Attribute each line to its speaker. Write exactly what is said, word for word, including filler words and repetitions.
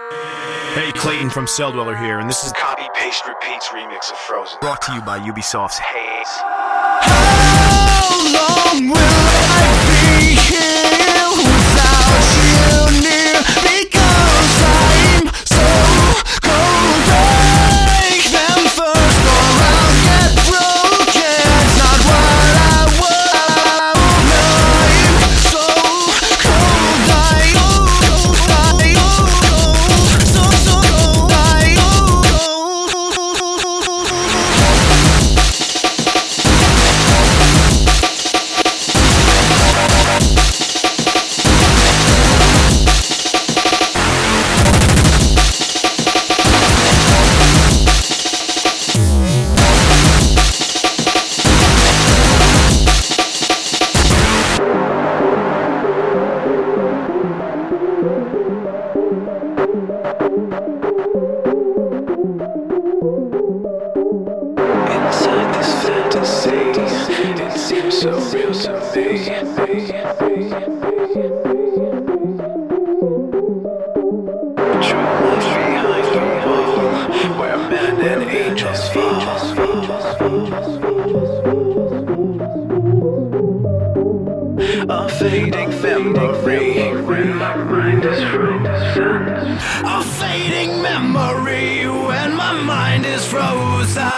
Speaker 1: Hey, Clayton from Cell Dweller here, and this is
Speaker 2: Copy Paste Repeats remix of Frozen.
Speaker 1: brought to you by Ubisoft's Haze.
Speaker 3: How long will I be here without you near? Because I'm so cold. Break them first or I'll get broken. It's not what I want. I'm so cold. I cold. I cold. So so cold. I
Speaker 2: Inside this fantasy, it seems so real to me. True life behind the wall, where men and angels fall. A fading memory when my mind is frozen.
Speaker 3: A fading memory when my mind is frozen.